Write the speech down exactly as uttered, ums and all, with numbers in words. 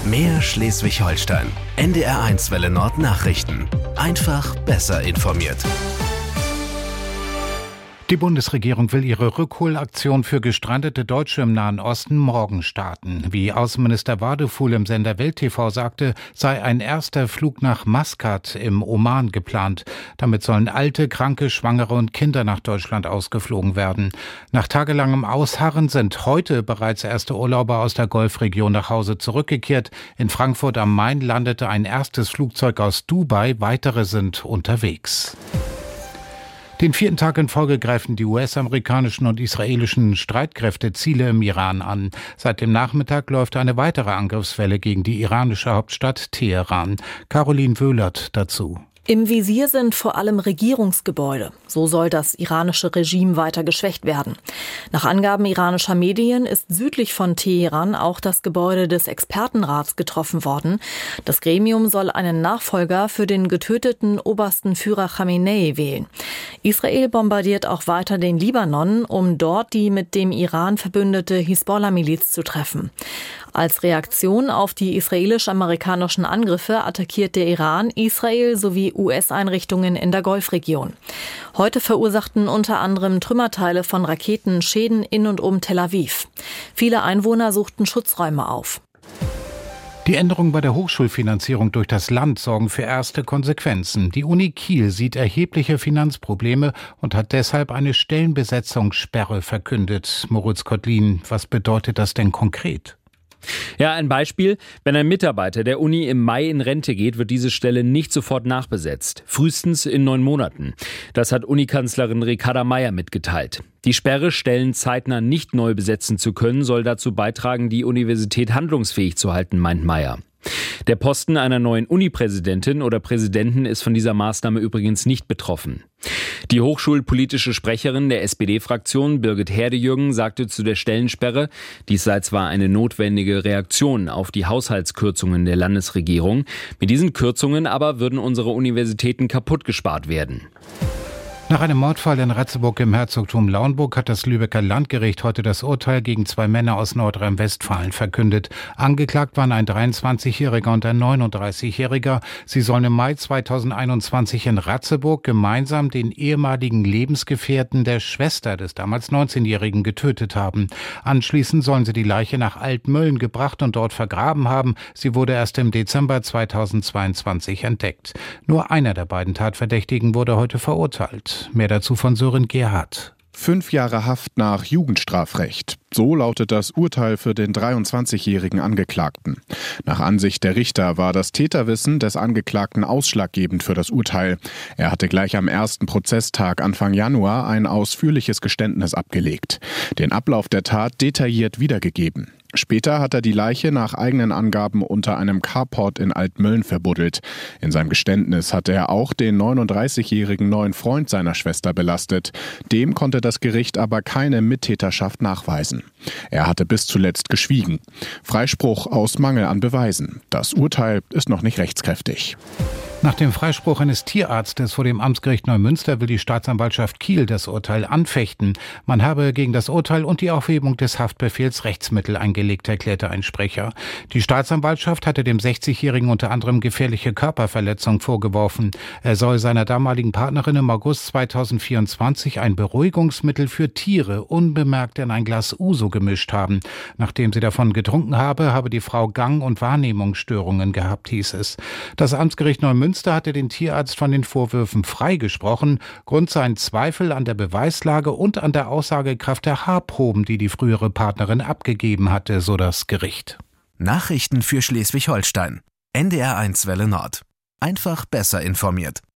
Mehr Schleswig-Holstein. N D R eins Welle Nord Nachrichten. Einfach besser informiert. Die Bundesregierung will ihre Rückholaktion für gestrandete Deutsche im Nahen Osten morgen starten. Wie Außenminister Wadefuhl im Sender Welt T V sagte, sei ein erster Flug nach Maskat im Oman geplant. Damit sollen Alte, Kranke, Schwangere und Kinder nach Deutschland ausgeflogen werden. Nach tagelangem Ausharren sind heute bereits erste Urlauber aus der Golfregion nach Hause zurückgekehrt. In Frankfurt am Main landete ein erstes Flugzeug aus Dubai, weitere sind unterwegs. Den vierten Tag in Folge greifen die U S-amerikanischen und israelischen Streitkräfte Ziele im Iran an. Seit dem Nachmittag läuft eine weitere Angriffswelle gegen die iranische Hauptstadt Teheran. Caroline Wöhlert dazu. Im Visier sind vor allem Regierungsgebäude. So soll das iranische Regime weiter geschwächt werden. Nach Angaben iranischer Medien ist südlich von Teheran auch das Gebäude des Expertenrats getroffen worden. Das Gremium soll einen Nachfolger für den getöteten obersten Führer Khamenei wählen. Israel bombardiert auch weiter den Libanon, um dort die mit dem Iran verbündete Hisbollah-Miliz zu treffen. Als Reaktion auf die israelisch-amerikanischen Angriffe attackiert der Iran Israel sowie U S-Einrichtungen in der Golfregion. Heute verursachten unter anderem Trümmerteile von Raketen Schäden in und um Tel Aviv. Viele Einwohner suchten Schutzräume auf. Die Änderungen bei der Hochschulfinanzierung durch das Land sorgen für erste Konsequenzen. Die Uni Kiel sieht erhebliche Finanzprobleme und hat deshalb eine Stellenbesetzungssperre verkündet. Moritz Kottlin, was bedeutet das denn konkret? Ja, ein Beispiel. Wenn ein Mitarbeiter der Uni im Mai in Rente geht, wird diese Stelle nicht sofort nachbesetzt. Frühestens in neun Monaten. Das hat Unikanzlerin Ricarda Mayer mitgeteilt. Die Sperre, Stellen zeitnah nicht neu besetzen zu können, soll dazu beitragen, die Universität handlungsfähig zu halten, meint Mayer. Der Posten einer neuen Uni-Präsidentin oder Präsidenten ist von dieser Maßnahme übrigens nicht betroffen. Die hochschulpolitische Sprecherin der S P D-Fraktion, Birgit Herdejürgen, sagte zu der Stellensperre, dies sei zwar eine notwendige Reaktion auf die Haushaltskürzungen der Landesregierung, mit diesen Kürzungen aber würden unsere Universitäten kaputt gespart werden. Nach einem Mordfall in Ratzeburg im Herzogtum Lauenburg hat das Lübecker Landgericht heute das Urteil gegen zwei Männer aus Nordrhein-Westfalen verkündet. Angeklagt waren ein dreiundzwanzigjähriger und ein neununddreißigjähriger. Sie sollen im Mai zweitausendeinundzwanzig in Ratzeburg gemeinsam den ehemaligen Lebensgefährten der Schwester des damals neunzehnjährigen getötet haben. Anschließend sollen sie die Leiche nach Altmölln gebracht und dort vergraben haben. Sie wurde erst im Dezember zweitausendzweiundzwanzig entdeckt. Nur einer der beiden Tatverdächtigen wurde heute verurteilt. Mehr dazu von Sören Gerhardt. Fünf Jahre Haft nach Jugendstrafrecht. So lautet das Urteil für den dreiundzwanzigjährigen Angeklagten. Nach Ansicht der Richter war das Täterwissen des Angeklagten ausschlaggebend für das Urteil. Er hatte gleich am ersten Prozesstag Anfang Januar ein ausführliches Geständnis abgelegt. Den Ablauf der Tat detailliert wiedergegeben. Später hat er die Leiche nach eigenen Angaben unter einem Carport in Altmölln verbuddelt. In seinem Geständnis hatte er auch den neununddreißigjährigen neuen Freund seiner Schwester belastet. Dem konnte das Gericht aber keine Mittäterschaft nachweisen. Er hatte bis zuletzt geschwiegen. Freispruch aus Mangel an Beweisen. Das Urteil ist noch nicht rechtskräftig. Nach dem Freispruch eines Tierarztes vor dem Amtsgericht Neumünster will die Staatsanwaltschaft Kiel das Urteil anfechten. Man habe gegen das Urteil und die Aufhebung des Haftbefehls Rechtsmittel eingelegt, erklärte ein Sprecher. Die Staatsanwaltschaft hatte dem sechzigjährigen unter anderem gefährliche Körperverletzung vorgeworfen. Er soll seiner damaligen Partnerin im August zweitausendvierundzwanzig ein Beruhigungsmittel für Tiere unbemerkt in ein Glas Uso gemischt haben. Nachdem sie davon getrunken habe, habe die Frau Gang- und Wahrnehmungsstörungen gehabt, hieß es. Das Amtsgericht Neumünster Münster hatte den Tierarzt von den Vorwürfen freigesprochen. Grund seien Zweifel an der Beweislage und an der Aussagekraft der Haarproben, die die frühere Partnerin abgegeben hatte, so das Gericht. Nachrichten für Schleswig-Holstein. N D R eins Welle Nord. Einfach besser informiert.